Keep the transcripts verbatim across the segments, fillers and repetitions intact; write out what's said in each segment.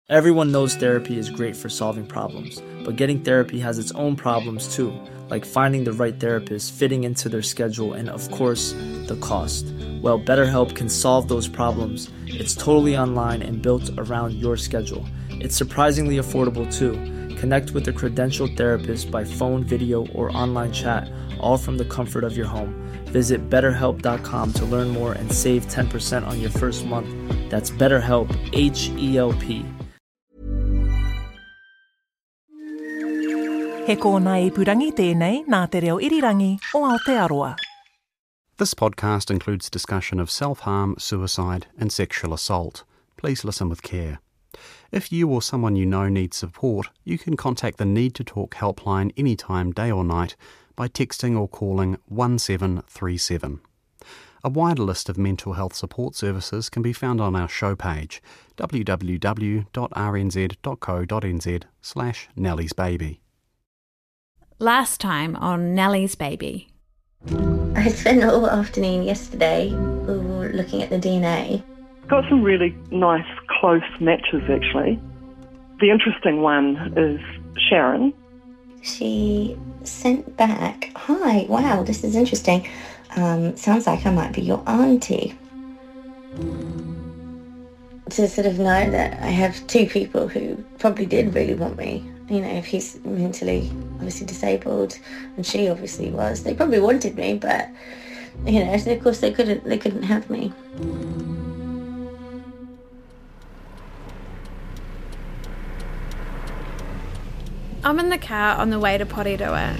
Everyone knows therapy is great for solving problems, but getting therapy has its own problems too, like finding the right therapist, fitting into their schedule, and of course, the cost. Well, BetterHelp can solve those problems. It's totally online and built around your schedule. It's surprisingly affordable too. Connect with a credentialed therapist by phone, video, or online chat, all from the comfort of your home. Visit better help dot com to learn more and save ten percent on your first month. That's BetterHelp, H E L P. He kōna ipurangi tēnei nā te reo irirangi o Aotearoa. This podcast includes discussion of self-harm, suicide and sexual assault. Please listen with care. If you or someone you know needs support, you can contact the Need to Talk helpline anytime, day or night, by texting or calling one seven three seven. A wider list of mental health support services can be found on our show page, w w w dot r n z dot co dot n z slash Nellie's Baby. Last time on Nellie's Baby. I spent all afternoon yesterday looking at the D N A. Got some really nice close matches actually. The interesting one is Sharon. She sent back, "Hi, wow, this is interesting. Um, sounds like I might be your auntie." To sort of know that I have two people who probably did really want me. You know, if he's mentally obviously disabled and she obviously was, they probably wanted me, but you know, of course they couldn't they couldn't have me. I'm in the car on the way to Porirua.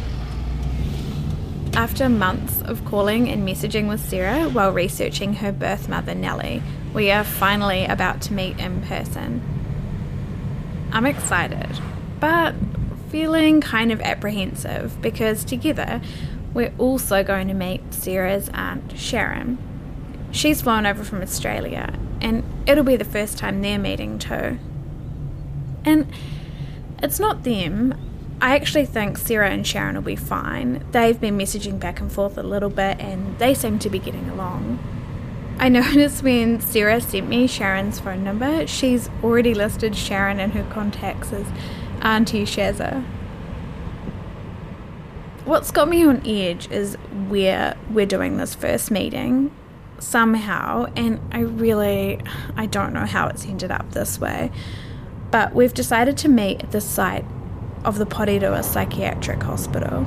After months of calling and messaging with Sarah while researching her birth mother Nellie, we are finally about to meet in person. I'm excited, but feeling kind of apprehensive because together we're also going to meet Sarah's aunt Sharon. She's flown over from Australia and it'll be the first time they're meeting too. And it's not them. I actually think Sarah and Sharon will be fine. They've been messaging back and forth a little bit and they seem to be getting along. I noticed when Sarah sent me Sharon's phone number, she's already listed Sharon in her contacts as Auntie Shazza. What's got me on edge is where we're doing this first meeting somehow, and I really, I don't know how it's ended up this way, but we've decided to meet at the site of the Porirua Psychiatric Hospital,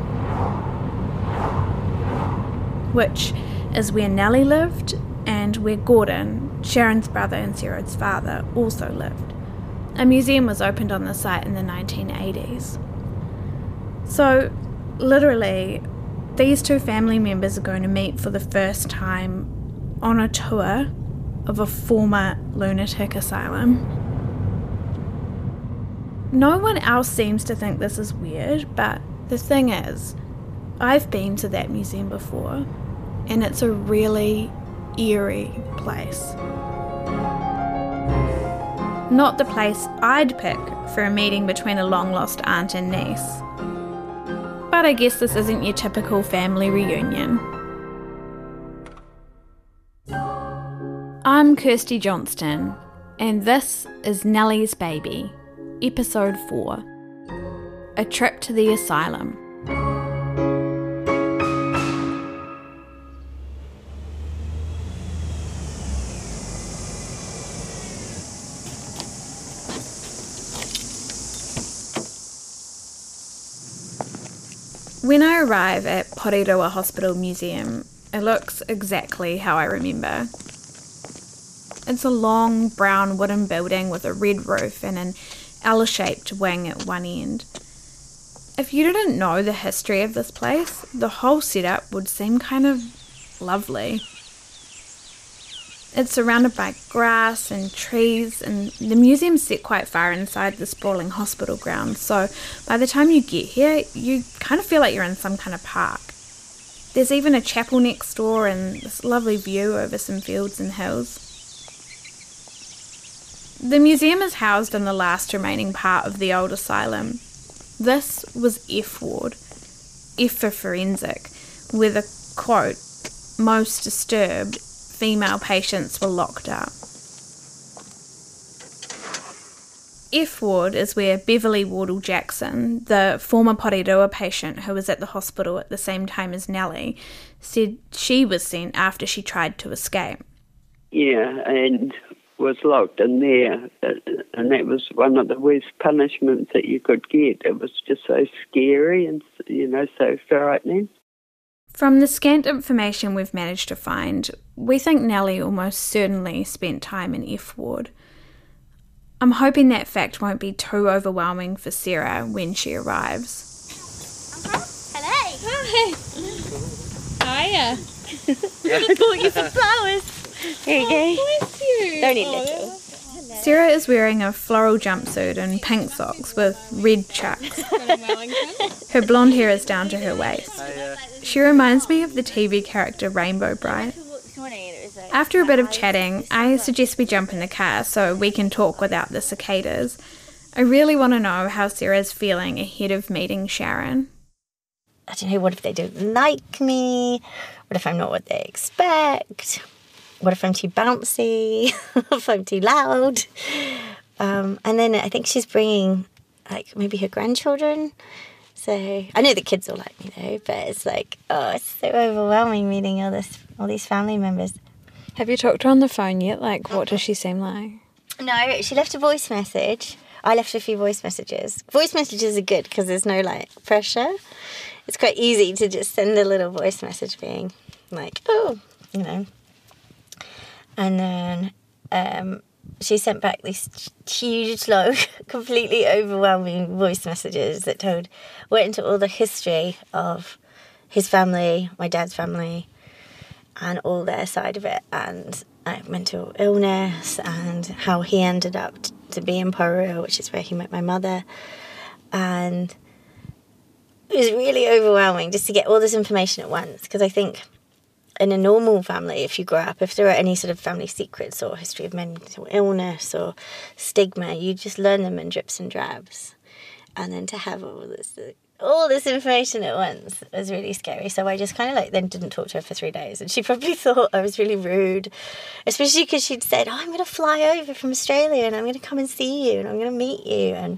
which is where Nellie lived and where Gordon, Sharon's brother and Sarah's father, also lived. A museum was opened on the site in the nineteen eighties. So, literally, these two family members are going to meet for the first time on a tour of a former lunatic asylum. No one else seems to think this is weird, but the thing is, I've been to that museum before, and it's a really eerie place. Not the place I'd pick for a meeting between a long-lost aunt and niece. But I guess this isn't your typical family reunion. I'm Kirsty Johnston, and this is Nellie's Baby, Episode four, A Trip to the Asylum. When I arrive at Porirua Hospital Museum, it looks exactly how I remember. It's a long brown wooden building with a red roof and an L-shaped wing at one end. If you didn't know the history of this place, the whole setup would seem kind of lovely. It's surrounded by grass and trees, and the museum's set quite far inside the sprawling hospital grounds, so by the time you get here, you kind of feel like you're in some kind of park. There's even a chapel next door and this lovely view over some fields and hills. The museum is housed in the last remaining part of the old asylum. This was F Ward, F for forensic, where the, quote, most disturbed female patients were locked up. F ward is where Beverly Wardle Jackson, the former Porirua patient who was at the hospital at the same time as Nellie, said she was sent after she tried to escape. Yeah, and was locked in there, and that was one of the worst punishments that you could get. It was just so scary and, you know, so frightening. From the scant information we've managed to find, we think Nellie almost certainly spent time in F ward. I'm hoping that fact won't be too overwhelming for Sarah when she arrives. Uh-huh. Hello. Hi. Hiya. I bought you some flowers. Here you go. Oh, bless you. Don't eat little. Sarah is wearing a floral jumpsuit and pink socks with red chucks. Her blonde hair is down to her waist. She reminds me of the T V character Rainbow Bright. After a bit of chatting, I suggest we jump in the car so we can talk without the cicadas. I really want to know how Sarah's feeling ahead of meeting Sharon. I don't know, what if they don't like me? What if I'm not what they expect? What if I'm too bouncy? If I'm too loud? Um, and then I think she's bringing, like, maybe her grandchildren. So I know the kids all like me, though, but it's like, oh, it's so overwhelming meeting all this, all these family members. Have you talked to her on the phone yet? Like, what does she seem like? No, she left a voice message. I left a few voice messages. Voice messages are good because there's no, like, pressure. It's quite easy to just send a little voice message being like, oh, you know. And then um, she sent back these huge, long, completely overwhelming voice messages that told, went into all the history of his family, my dad's family, and all their side of it, and uh, mental illness, and how he ended up t- to be in Porirua, which is where he met my mother. And it was really overwhelming just to get all this information at once, because I think in a normal family, if you grow up, if there are any sort of family secrets or history of mental illness or stigma, you just learn them in drips and drabs. And then to have all this all this information at once was really scary. So I just kind of like then didn't talk to her for three days. And she probably thought I was really rude, especially because she'd said, oh, I'm going to fly over from Australia and I'm going to come and see you and I'm going to meet you. And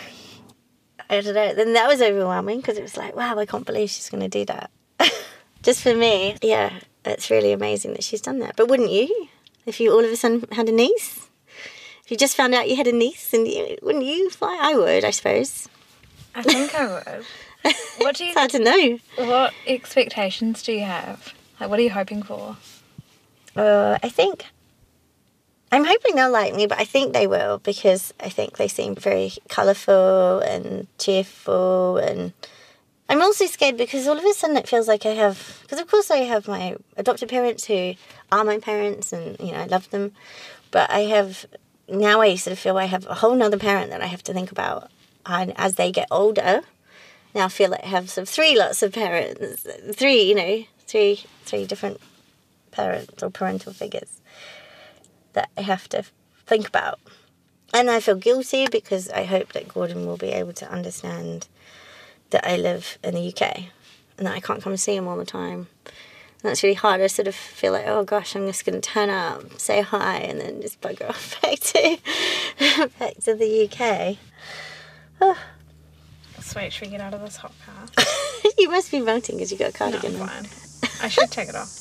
I don't know. Then that was overwhelming because it was like, wow, I can't believe she's going to do that. Just for me, yeah, it's really amazing that she's done that. But wouldn't you, if you all of a sudden had a niece? If you just found out you had a niece, and you, wouldn't you fly? I would, I suppose. I think I would. What do you? It's hard to know. What expectations do you have? Like, what are you hoping for? Uh, I think I'm hoping they'll like me, but I think they will because I think they seem very colourful and cheerful, and I'm also scared because all of a sudden it feels like I have, because of course I have my adopted parents who are my parents and, you know, I love them, but I have, now I sort of feel I have a whole nother parent that I have to think about, and as they get older, now I feel like I have sort of three lots of parents, three, you know, three, three different parents or parental figures that I have to think about. And I feel guilty because I hope that Gordon will be able to understand that I live in the U K and that I can't come and see him all the time. And that's really hard. I sort of feel like, oh gosh, I'm just going to turn up, say hi, and then just bugger off back to, back to the U K. Oh. Sweet, should we get out of this hot car? You must be melting because you got a cardigan no, on. Fine. I should take it off.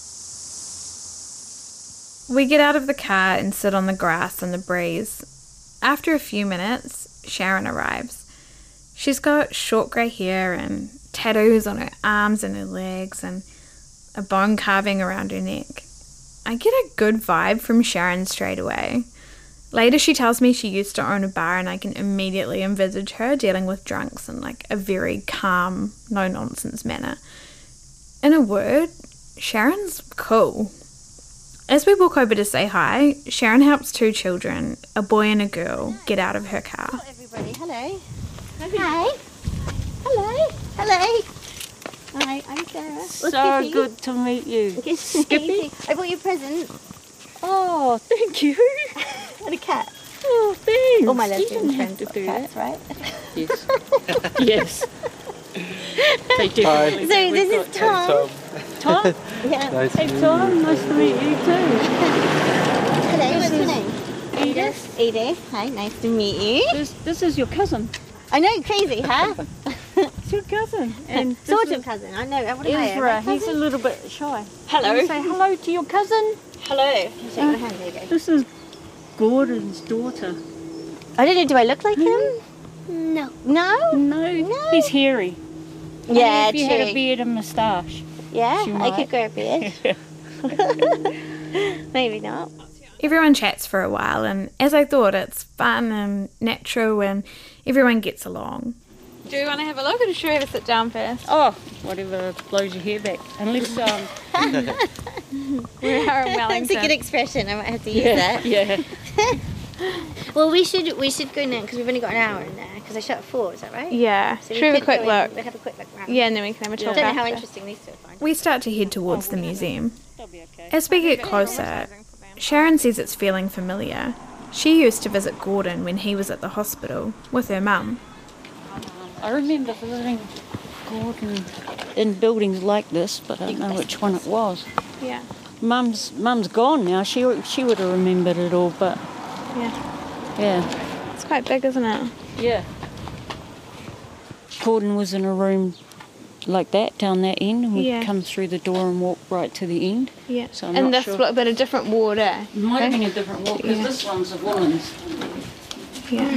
We get out of the car and sit on the grass in the breeze. After a few minutes, Sharon arrives. She's got short grey hair and tattoos on her arms and her legs and a bone carving around her neck. I get a good vibe from Sharon straight away. Later she tells me she used to own a bar and I can immediately envisage her dealing with drunks in like a very calm, no-nonsense manner. In a word, Sharon's cool. As we walk over to say hi, Sharon helps two children, a boy and a girl, get out of her car. Hello everybody, hello. Hi. Hello. Hello. Hi, I'm Sarah. So good to meet you. Good to meet you. I brought you a present. Oh, thank you. And a cat. Oh, thanks. All my You lesbian didn't have friends to do got cats, that. right? Yes. Yes. They definitely So think we've this is got Tom. Tom? Yeah. Hey Tom, nice to meet you too. Hello, what's your name? Edith. Edith, hi, nice to meet you. This, this is your cousin. I know, crazy, huh? It's your cousin. And this Sort is of cousin, I know. What am I, Ezra, a he's a cousin? little bit shy. Hello. Can you say hello to your cousin. Hello. Shake my hand, there you go. This is Gordon's daughter. I don't know, do I look like him? No. No? No, No. he's hairy. Yeah, If you true. had a beard and moustache. Yeah, you I might. could grow a beard. Maybe not. Everyone chats for a while, and as I thought, it's fun and natural, and everyone gets along. Do we want to have a look, or should we have a sit down first? Oh, whatever blows your hair back. Unless, um... We are in That's a good Wellington. expression. I might have to use yeah, that. yeah. Well, we should we should go now because we've only got an hour in there. Because I shut at four. Is that right? Yeah. So Should we have a could quick go in- look? We'll have a quick look around. Yeah, and then we can have a I talk don't know how after. interesting these two are. Fine. We start to head towards the museum. As we get closer, Sharon says it's feeling familiar. She used to visit Gordon when he was at the hospital with her mum. I remember visiting Gordon in buildings like this, but I don't know which one it was. Yeah. Mum's Mum's gone now. She she would have remembered it all, but Yeah. yeah, It's quite big, isn't it? yeah. Gordon was in a room like that down that end, and we'd Yeah. come through the door and walk right to the end. Yeah. So I'm and not this sure. looked a bit a different ward, eh? It might have been a different walk because this one's a woman's. Yeah.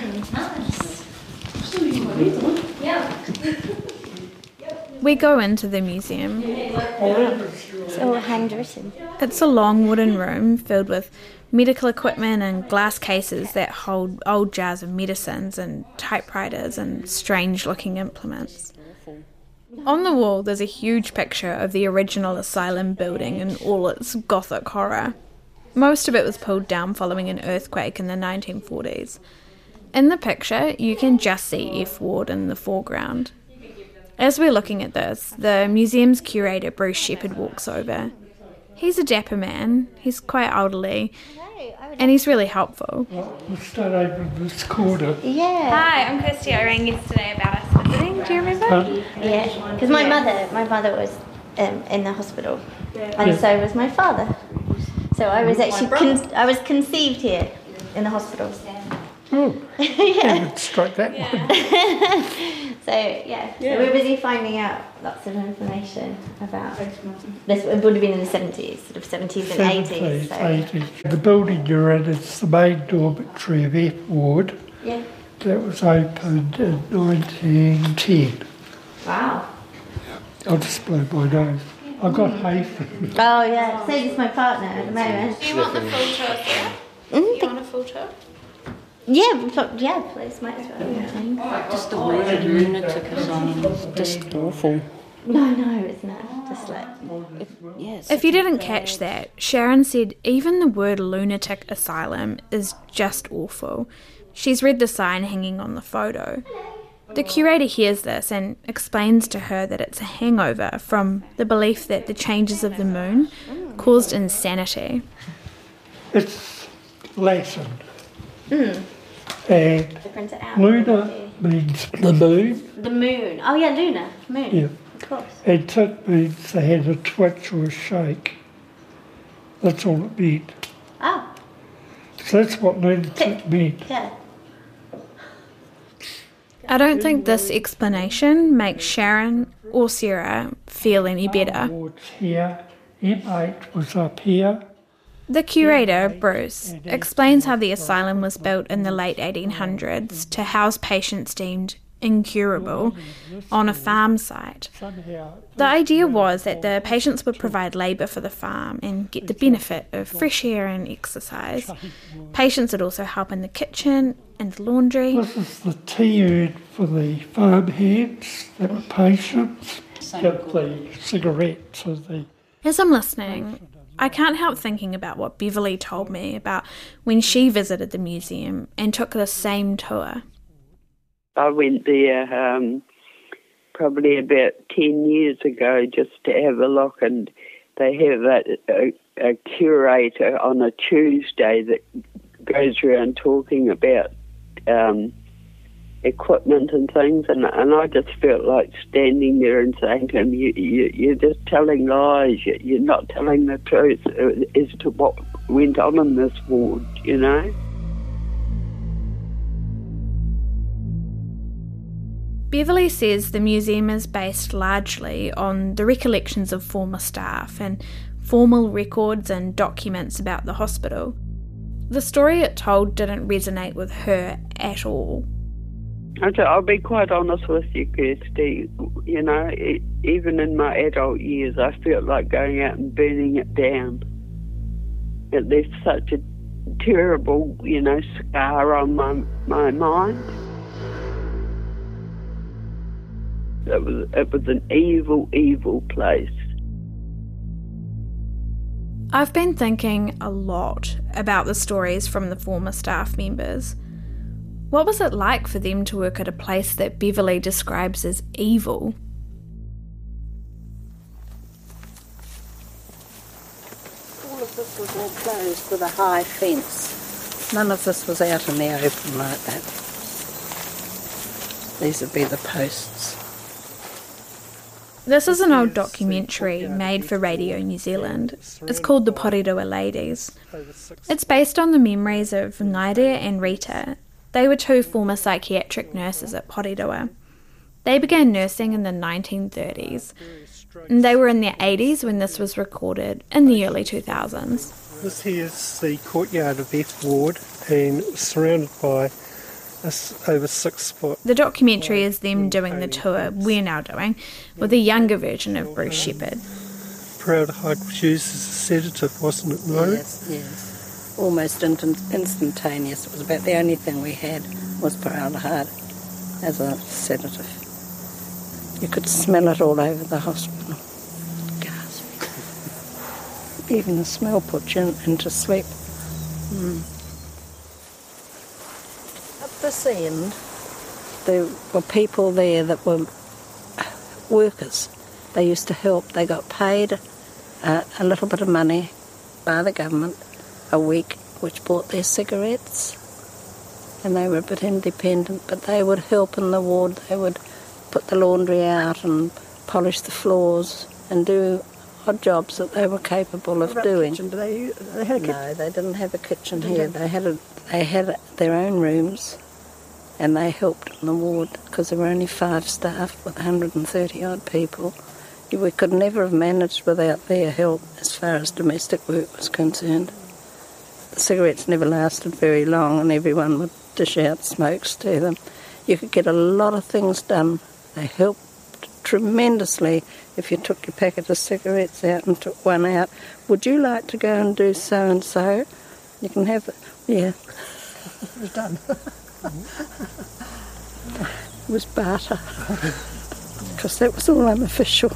We go into the museum. It's all handwritten. It's a long wooden room filled with medical equipment and glass cases that hold old jars of medicines and typewriters and strange looking implements. On the wall there's a huge picture of the original asylum building in all its gothic horror. Most of it was pulled down following an earthquake in the nineteen forties. In the picture you can just see F Ward in the foreground. As we're looking at this, the museum's curator Bruce Shepherd walks over. He's a dapper man, he's quite elderly, and he's really helpful. We'll start over this corner. Yeah. Hi, I'm Kirsty. I rang yesterday about us visiting. Do you remember? Um, Yeah. Because my mother, my mother was um, in the hospital, and so was my father. So I was actually con- I was conceived here in the hospital. oh, Yeah. haven't struck that one. So yeah, so we're busy finding out lots of information about this. It would have been in the seventies, sort of seventies and eighties. seventies, So eighties. The building you're in is the main dormitory of F Ward. yeah, That was opened in nineteen ten. wow. I'll just blow my nose. I've got hay fever. Oh yeah, so is my partner at the moment. Do you want the full tour, Sarah? Mm, Do you want a full tour? yeah, but- yeah, please, might as well. Just the word lunatic asylum is just awful. No, no, it's not. Just like Yes. If you didn't catch that, Sharon said even the word lunatic asylum is just awful. She's read the sign hanging on the photo. The curator hears this and explains to her that it's a hangover from the belief that the changes of the moon caused insanity. It's Latin. mm, And print it out. Luna means the moon. The moon. Oh yeah, Luna. Moon. Yeah. Of course. And tit means they had a twitch or a shake. That's all it meant. Oh, So that's what lunatic meant. yeah. I don't think this explanation makes Sharon or Sarah feel any better. Wards here. M eight was up here. The curator, Bruce, explains how the asylum was built in the late eighteen hundreds to house patients deemed incurable on a farm site. Somehow The idea was that the patients would provide labour for the farm and get the benefit of fresh air and exercise. Patients would also help in the kitchen and the laundry. this is the tea urn for the farm hands that were patients. Give the cigarettes to the As I'm listening, I can't help thinking about what Beverly told me about when she visited the museum and took the same tour. I went there um, probably about ten years ago just to have a look, and they have a, a, a curator on a Tuesday that goes around talking about um, equipment and things, and, and I just felt like standing there and saying to him, you, you, you're just telling lies, you, you're not telling the truth as to what went on in this ward, you know. Beverly says the museum is based largely on the recollections of former staff and formal records and documents about the hospital. The story it told didn't resonate with her at all. I'll be quite honest with you, Kirsty. You know, it, even in my adult years, I felt like going out and burning it down. It left such a terrible, you know, scar on my my mind. It was it was an evil, evil place. I've been thinking a lot about the stories from the former staff members. What was it like for them to work at a place that Beverly describes as evil? All of this was all closed with a high fence. None of this was out in the open like that. These would be the posts. This is an old documentary made for Radio New Zealand. It's called The Porirua Ladies. It's based on the memories of Ngaire and Rita. They were two former psychiatric nurses at Porirua. They began nursing in the nineteen thirties, and they were in their eighties when this was recorded in the early two thousands. This here is the courtyard of F Ward, and it was surrounded by a over six foot. The documentary is them doing the tour we're now doing with a younger version of Bruce Shepherd. Formaldehyde was used as a sedative, wasn't it, no? Yes, yes. Almost instantaneous. It was about the only thing we had was formaldehyde as a sedative. You could smell it all over the hospital. Gas. Even the smell put you into sleep. Mm. At this end, there were people there that were workers. They used to help. They got paid uh, a little bit of money by the government a week, which bought their cigarettes, and they were a bit independent, but they would help in the ward. They would put the laundry out and polish the floors and do odd jobs that they were capable of doing. Kitchen? Did they, they had a no, they didn't have a kitchen here. They had a, they had their own rooms, and they helped in the ward because there were only five staff with one hundred thirty odd people. We could never have managed without their help as far as domestic work was concerned. The cigarettes never lasted very long, and everyone would dish out smokes to them. You could get a lot of things done. They helped tremendously if you took your packet of cigarettes out and took one out. Would you like to go and do so-and-so? You can have it. Yeah. It was done. It was barter. Because that was all unofficial.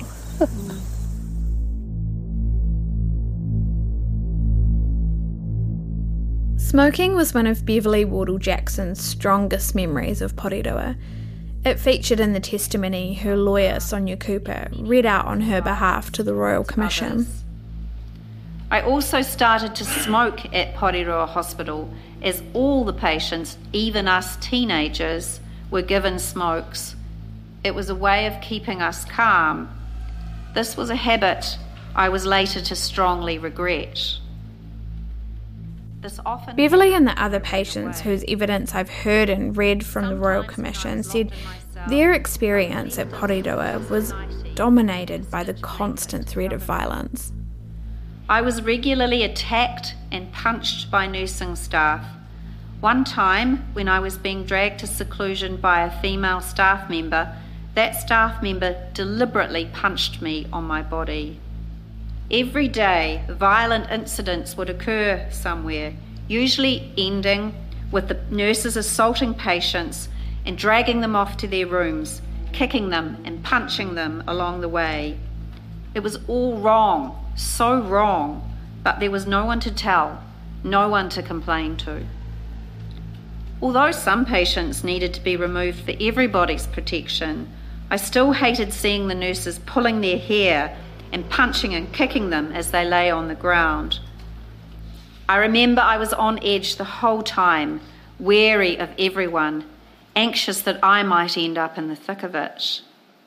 Smoking was one of Beverly Wardle Jackson's strongest memories of Porirua. It featured in the testimony her lawyer, Sonia Cooper, read out on her behalf to the Royal Commission. I also started to smoke at Porirua Hospital as all the patients, even us teenagers, were given smokes. It was a way of keeping us calm. This was a habit I was later to strongly regret. This often Beverly and the other patients whose evidence I've heard and read from the Royal Commission said their experience at Porirua was dominated by the constant threat of violence. I was regularly attacked and punched by nursing staff. One time, when I was being dragged to seclusion by a female staff member, that staff member deliberately punched me on my body. Every day, violent incidents would occur somewhere, usually ending with the nurses assaulting patients and dragging them off to their rooms, kicking them and punching them along the way. It was all wrong, so wrong, but there was no one to tell, no one to complain to. Although some patients needed to be removed for everybody's protection, I still hated seeing the nurses pulling their hair and punching and kicking them as they lay on the ground. I remember I was on edge the whole time, wary of everyone, anxious that I might end up in the thick of it.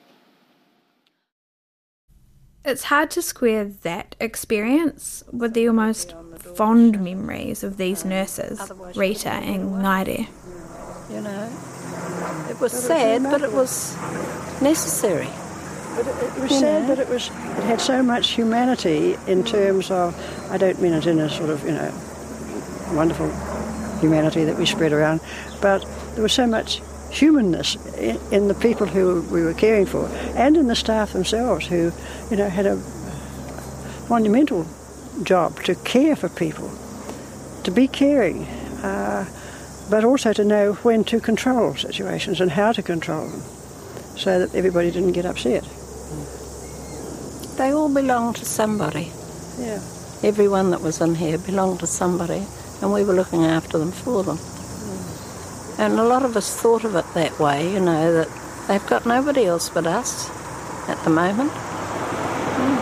It's hard to square that experience with the almost fond memories of these nurses, Rita and Ngaire. You know, It was sad, but it was necessary. But it, it was you sad, know. but it was it had so much humanity in terms of, I don't mean it in a sort of, you know, wonderful humanity that we spread around, but there was so much humanness in, in the people who we were caring for, and in the staff themselves who, you know, had a monumental job to care for people, to be caring, uh, but also to know when to control situations and how to control them so that everybody didn't get upset. They all belonged to somebody. Yeah. Everyone that was in here belonged to somebody, and we were looking after them for them. Mm. And a lot of us thought of it that way, you know, that they've got nobody else but us at the moment. Mm.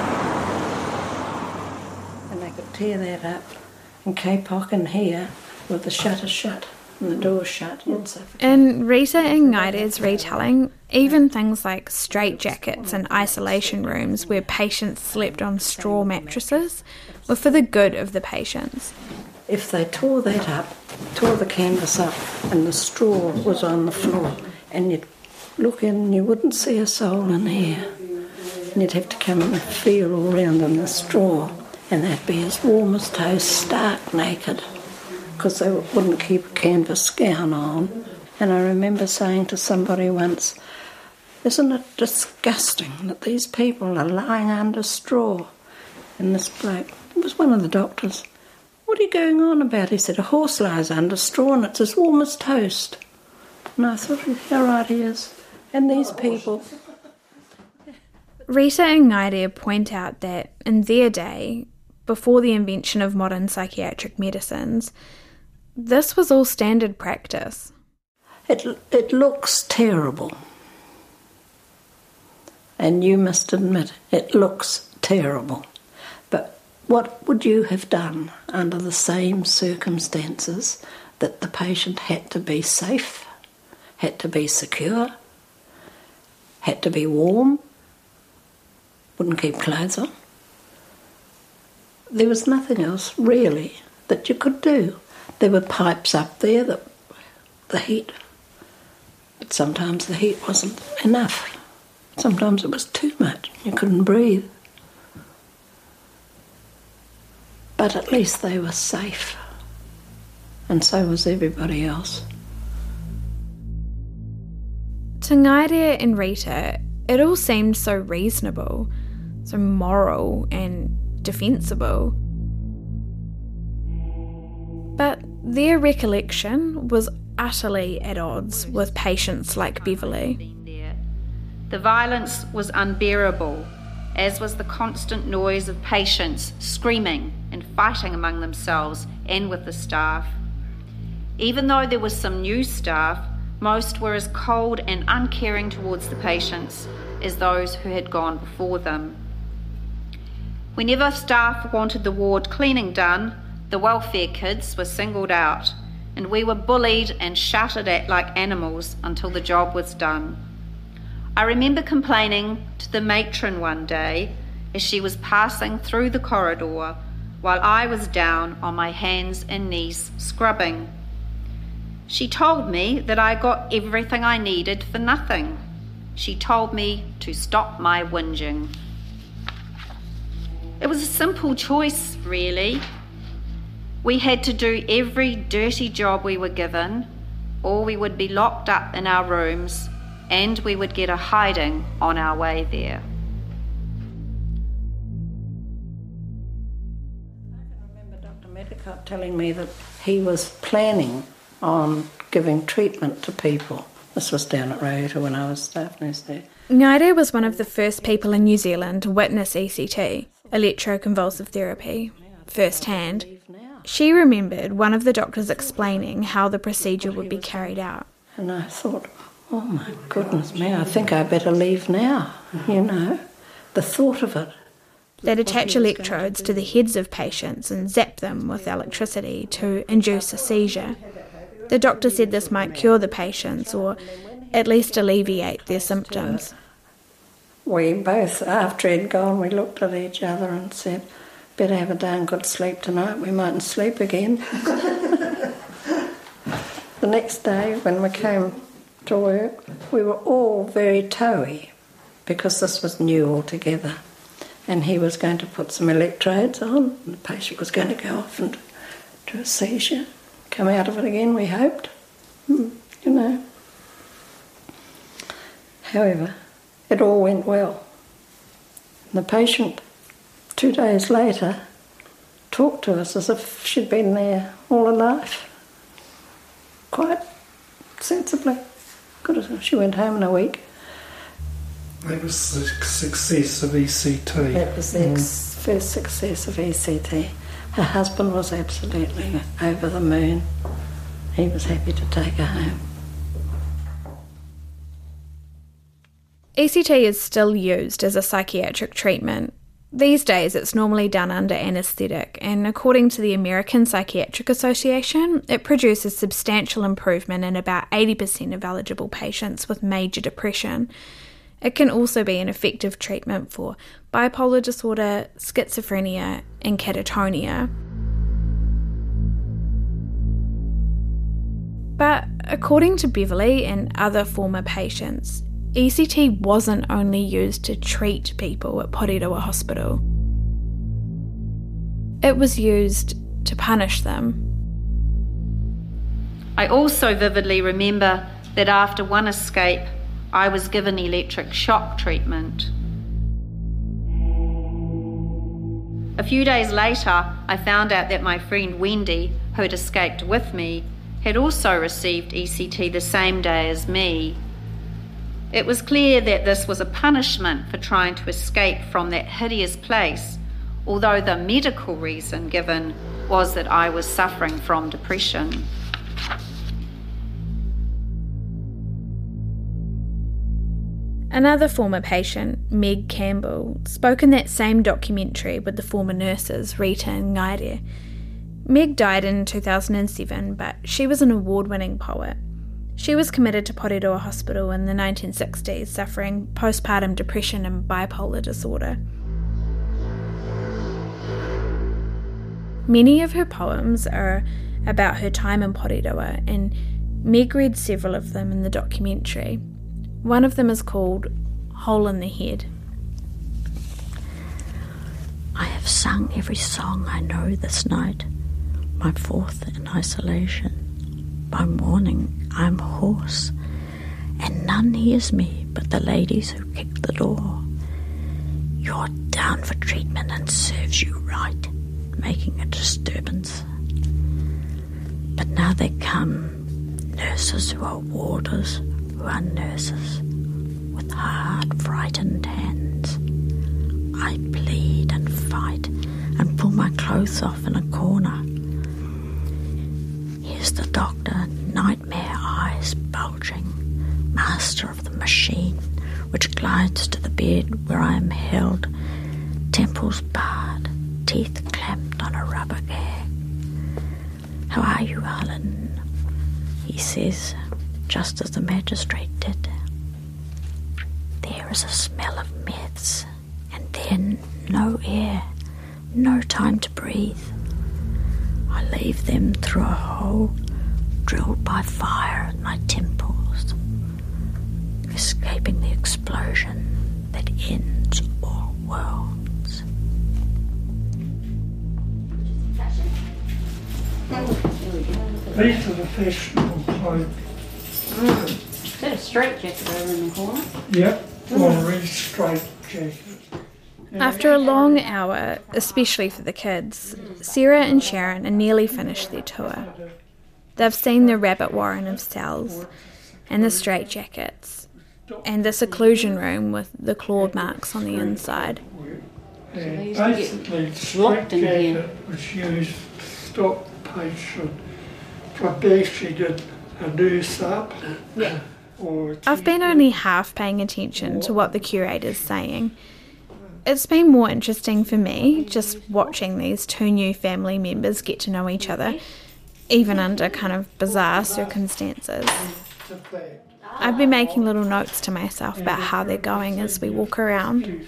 And they could tear that up and K-Pock in here with the shutters shut and the door shut. Mm. In Rita and Ngaire's retelling, even things like straitjackets and isolation rooms where patients slept on straw mattresses were for the good of the patients. If they tore that up, tore the canvas up, and the straw was on the floor, and you'd look in and you wouldn't see a soul in here, and you'd have to come and feel all round in the straw, and they'd be as warm as toast, stark naked, because they wouldn't keep a canvas gown on. And I remember saying to somebody once, "Isn't it disgusting that these people are lying under straw?" And this bloke, it was one of the doctors, "What are you going on about?" He said, "A horse lies under straw and it's as warm as toast." And I thought, how right he is. And these people... Rita and Ngaire point out that in their day, before the invention of modern psychiatric medicines, this was all standard practice. It, it looks terrible. And you must admit, it looks terrible. But what would you have done under the same circumstances that the patient had to be safe, had to be secure, had to be warm, wouldn't keep clothes on? There was nothing else really that you could do. There were pipes up there, that the heat, but sometimes the heat wasn't enough. Sometimes it was too much. You couldn't breathe. But at least they were safe. And so was everybody else. To Ngaire and Rita, it all seemed so reasonable, so moral and defensible. But their recollection was utterly at odds with patients like Beverly. The violence was unbearable, as was the constant noise of patients screaming and fighting among themselves and with the staff. Even though there was some new staff, most were as cold and uncaring towards the patients as those who had gone before them. Whenever staff wanted the ward cleaning done, the welfare kids were singled out, and we were bullied and shouted at like animals until the job was done. I remember complaining to the matron one day as she was passing through the corridor while I was down on my hands and knees scrubbing. She told me that I got everything I needed for nothing. She told me to stop my whinging. It was a simple choice, really. We had to do every dirty job we were given, or we would be locked up in our rooms and we would get a hiding on our way there. I can remember Doctor Medicott telling me that he was planning on giving treatment to people. This was down at Raiota when I was staff nurse there. Ngaire was one of the first people in New Zealand to witness E C T, electroconvulsive therapy, firsthand. She remembered one of the doctors explaining how the procedure would be carried out. And I thought, oh my goodness me, I think I better leave now, you know. The thought of it. They'd attach electrodes to the heads of patients and zap them with electricity to induce a seizure. The doctor said this might cure the patients or at least alleviate their symptoms. We both, after he'd gone, we looked at each other and said, better have a darn good sleep tonight, we mightn't sleep again. The next day when we came to work. We were all very toey because this was new altogether. And he was going to put some electrodes on, and the patient was going to go off and do a seizure, come out of it again, we hoped, you know. However, it all went well. And the patient, two days later, talked to us as if she'd been there all her life, quite sensibly. Good as she went home in a week. That was the success of E C T. That was the ex- first success of E C T. Her husband was absolutely over the moon. He was happy to take her home. E C T is still used as a psychiatric treatment. These days it's normally done under anaesthetic, and according to the American Psychiatric Association, it produces substantial improvement in about eighty percent of eligible patients with major depression. It can also be an effective treatment for bipolar disorder, schizophrenia, and catatonia. But according to Beverly and other former patients, E C T wasn't only used to treat people at Porirua Hospital. It was used to punish them. I also vividly remember that after one escape, I was given electric shock treatment. A few days later, I found out that my friend Wendy, who had escaped with me, had also received E C T the same day as me. It was clear that this was a punishment for trying to escape from that hideous place, although the medical reason given was that I was suffering from depression. Another former patient, Meg Campbell, spoke in that same documentary with the former nurses, Rita and Ngaire. Meg died in two thousand seven, but she was an award-winning poet. She was committed to Porirua Hospital in the nineteen sixties, suffering postpartum depression and bipolar disorder. Many of her poems are about her time in Porirua, and Meg read several of them in the documentary. One of them is called Hole in the Head. I have sung every song I know this night, my fourth in isolation. By morning I'm hoarse, and none hears me but the ladies who kick the door. You're down for treatment and serves you right, making a disturbance. But now they come, nurses who are warders, who are nurses, with hard, frightened hands. I plead and fight and pull my clothes off in a corner. Here's the doctor, nightmare eyes bulging, master of the machine, which glides to the bed where I am held, temples barred, teeth clamped on a rubber gag. How are you, Helen? He says, just as the magistrate did. There is a smell of meths, and then no air, no time to breathe. I leave them through a hole drilled by fire in my temples, escaping the explosion that ends all worlds. These are the fashionable clothes. Mm. Is that a straight jacket over in the corner? Yep, one really straight jacket. After a long hour, especially for the kids, Sarah and Sharon are nearly finished their tour. They've seen the rabbit warren of cells, and the straitjackets, and the seclusion room with the claw marks on the inside. And basically, the straitjacket was used to stop patient from basically a nurse up. Yeah. I've been only half paying attention to what the curator's saying. It's been more interesting for me just watching these two new family members get to know each other, even under kind of bizarre circumstances. I've been making little notes to myself about how they're going as we walk around.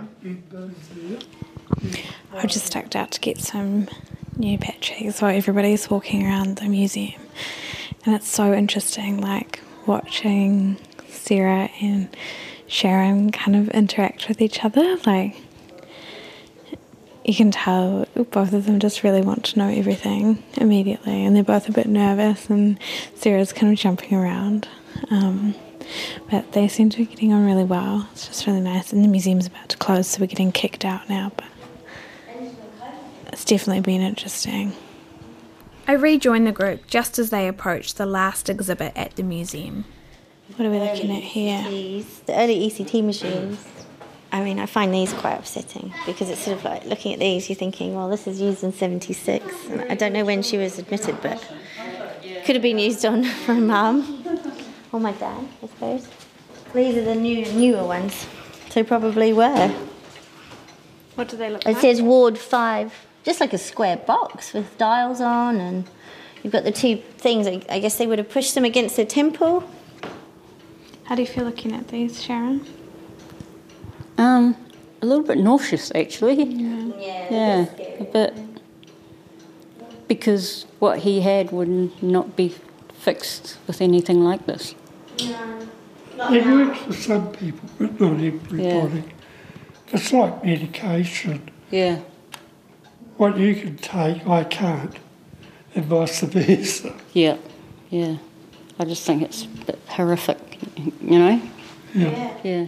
I just ducked out to get some new pictures while everybody's walking around the museum. And it's so interesting, like, watching Sarah and Sharon kind of interact with each other. Like, you can tell both of them just really want to know everything immediately, and they're both a bit nervous, and Sarah's kind of jumping around. Um, but they seem to be getting on really well. It's just really nice. And the museum's about to close, so we're getting kicked out now, but it's definitely been interesting. I rejoined the group just as they approached the last exhibit at the museum. What are we looking at here? The early E C T machines. I mean, I find these quite upsetting because it's sort of like looking at these, you're thinking, well, this is used in seventy-six. And I don't know when she was admitted, but could have been used on my mum or my dad, I suppose. These are the new, newer ones, so probably were. What do they look it like? It says Ward five, just like a square box with dials on, and you've got the two things. I guess they would have pushed them against the temple. How do you feel looking at these, Sharon? Um, a little bit nauseous, actually. Yeah, yeah, yeah a bit. Because what he had would not be fixed with anything like this. No. It works for some people, but not everybody. Yeah. It's like medication. Yeah. What you can take, I can't, and vice versa. Yeah, yeah. I just think it's a bit horrific, you know? Yeah. Yeah.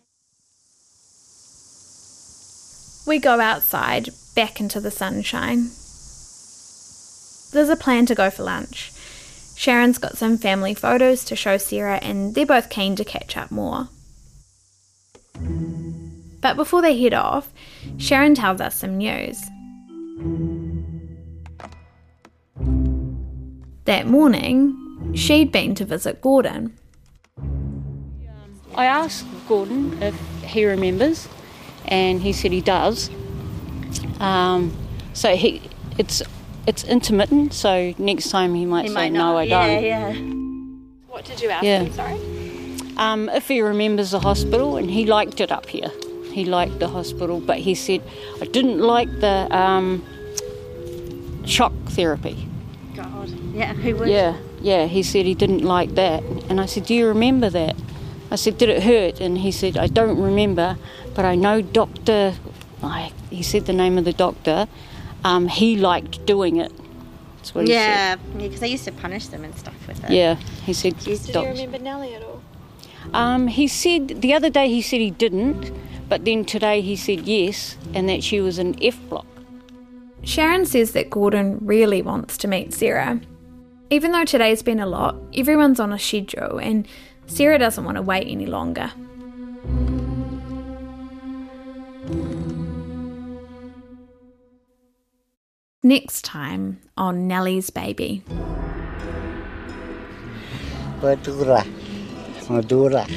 We go outside, back into the sunshine. There's a plan to go for lunch. Sharon's got some family photos to show Sarah, and they're both keen to catch up more. But before they head off, Sharon tells us some news. That morning, she'd been to visit Gordon. I asked Gordon if he remembers, and he said he does. Um, so he, it's it's intermittent, so next time he might he say, might no, not. I yeah, don't. Yeah, What did you ask yeah. him, sorry? Um, if he remembers the hospital, and he liked it up here. He liked the hospital, but he said, I didn't like the um, shock therapy. God, yeah, who would? Yeah, yeah, he said he didn't like that. And I said, do you remember that? I said, did it hurt? And he said, I don't remember, but I know Doctor, I, he said the name of the doctor, um, he liked doing it. That's what yeah, he said. Yeah, because they used to punish them and stuff with it. Yeah, he said. Did you remember Nellie at all? Um, he said, the other day he said he didn't, but then today he said yes, and that she was in F block. Sharon says that Gordon really wants to meet Sarah. Even though today's been a lot, everyone's on a schedule, and Sarah doesn't want to wait any longer. Next time on Nellie's Baby. Madura. Madura.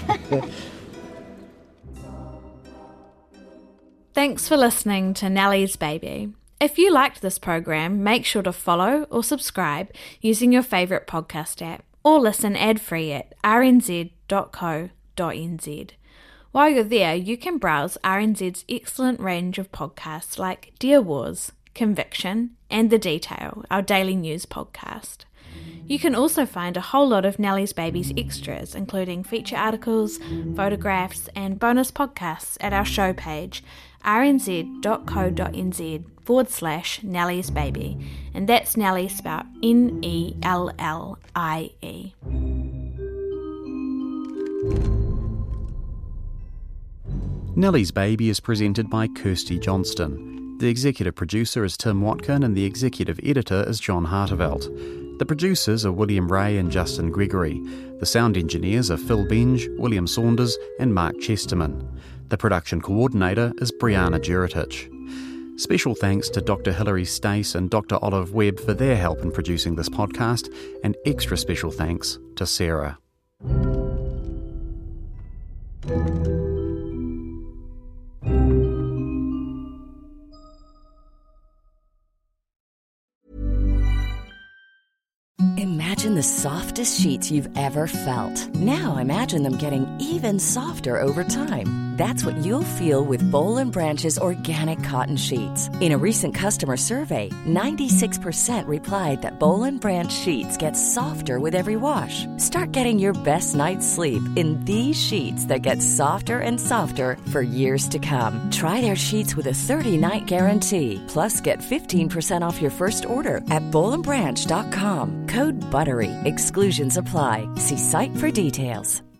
Thanks for listening to Nellie's Baby. If you liked this program, make sure to follow or subscribe using your favourite podcast app, or listen ad-free at r n z dot co dot n z. While you're there, you can browse R N Z's excellent range of podcasts like Dear Wars, Conviction, and The Detail, our daily news podcast. You can also find a whole lot of Nellie's Baby's extras, including feature articles, photographs, and bonus podcasts at our show page, r n z dot co dot n z forward slash Nellie's Baby, and that's Nellie spelled N E L L I E. Nellie's Baby is presented by Kirsty Johnston. The executive producer is Tim Watkin and the executive editor is John Hartevelt. The producers are William Ray and Justin Gregory. The sound engineers are Phil Benge, William Saunders and Mark Chesterman. The production coordinator is Brianna Juritich. Special thanks to Doctor Hilary Stace and Doctor Olive Webb for their help in producing this podcast, and extra special thanks to Sarah. Imagine the softest sheets you've ever felt. Now imagine them getting even softer over time. That's what you'll feel with Boll and Branch's organic cotton sheets. In a recent customer survey, ninety-six percent replied that Boll and Branch sheets get softer with every wash. Start getting your best night's sleep in these sheets that get softer and softer for years to come. Try their sheets with a thirty-night guarantee. Plus, get fifteen percent off your first order at boll and branch dot com. Code BUTTERY. Exclusions apply. See site for details.